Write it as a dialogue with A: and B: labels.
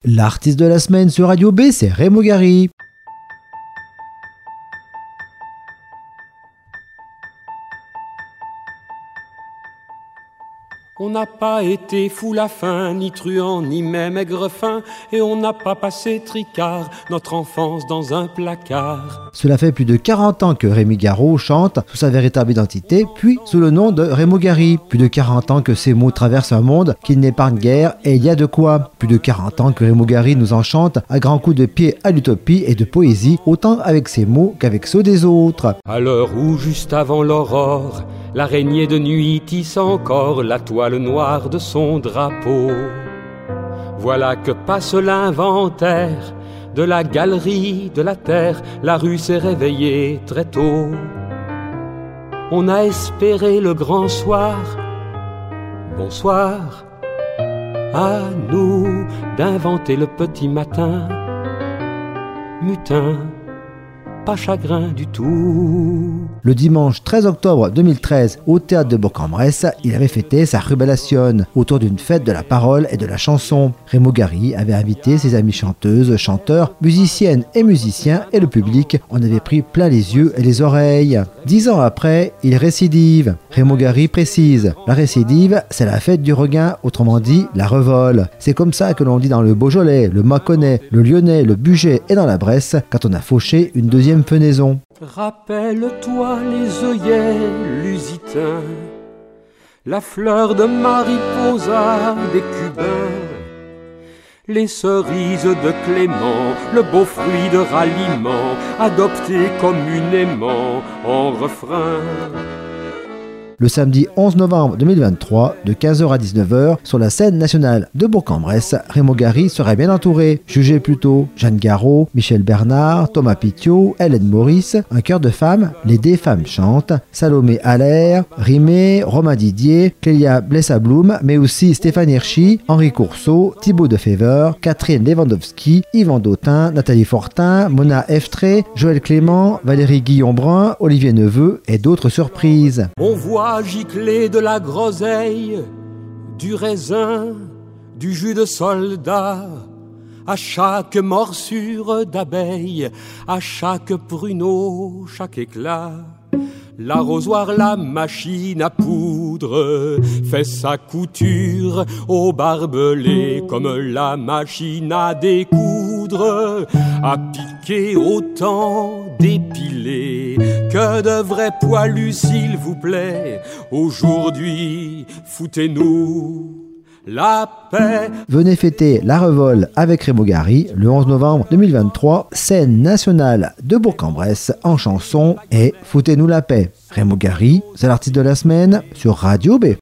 A: L'artiste de la semaine sur Radio B, c'est Raymond Gary.
B: On n'a pas été fou la faim, ni truand, ni même aigrefin, et on n'a pas passé tricard notre enfance dans un placard.
A: Cela fait plus de 40 ans que Rémi Garot chante sous sa véritable identité, puis sous le nom de Raymond Gary. Plus de 40 ans que ses mots traversent un monde qui n'épargne guère, et il y a de quoi. Plus de 40 ans que Raymond Gary nous enchante à grands coups de pied à l'utopie et de poésie, autant avec ses mots qu'avec ceux des autres.
B: À l'heure où, juste avant l'aurore, l'araignée de nuit tisse encore la toile noire de son drapeau. Voilà que passe l'inventaire de la galerie de la terre. La rue s'est réveillée très tôt. On a espéré le grand soir. Bonsoir à nous d'inventer le petit matin. Mutin, pas chagrin du tout.
A: Le dimanche 13 octobre 2013, au théâtre de Bourg-en-Bresse, il avait fêté sa Rubellation autour d'une fête de la parole et de la chanson. Raymond Gary avait invité ses amis chanteuses, chanteurs, musiciennes et musiciens, et le public en avait pris plein les yeux et les oreilles. 10 ans après, il récidive. Raymond Gary précise, la récidive, c'est la fête du regain, autrement dit la revole. C'est comme ça que l'on dit dans le Beaujolais, le Mâconnais, le Lyonnais, le Bugey et dans la Bresse, quand on a fauché une deuxième fenaison.
B: Rappelle-toi les œillets lusitains, la fleur de mariposa des Cubains, les cerises de Clément, le beau fruit de ralliement, adopté communément en refrain.
A: Le samedi 11 novembre 2023, de 15h à 19h, sur la scène nationale de Bourg-en-Bresse, Raymond Gary serait bien entouré. Jugez plutôt Jeanne Garot, Michel Bernard, Thomas Pitiot, Hélène Maurice, un chœur de femmes, les Des Femmes chantent, Salomé Allaire, Rimé, Romain Didier, Clélia Blessabloum, mais aussi Stéphane Hirschi, Henri Courceau, Thibaut Defever, Catherine Lewandowski, Yvan Dautin, Nathalie Fortin, Mona Eftré, Joël Clément, Valérie Guillon-Brun, Olivier Neveu et d'autres surprises.
B: On voit gicler de la groseille, du raisin, du jus de soldat, à chaque morsure d'abeille, à chaque pruneau, chaque éclat. L'arrosoir, la machine à poudre, fait sa couture au barbelé, comme la machine à découdre, à piquer autant d'épilés que de vrais poilus, s'il vous plaît. Aujourd'hui, foutez-nous la paix.
A: Venez fêter la revole avec Raymond Gary le 11 novembre 2023, scène nationale de Bourg-en-Bresse en chanson et Foutez-nous la paix. Raymond Gary, c'est l'artiste de la semaine sur Radio B.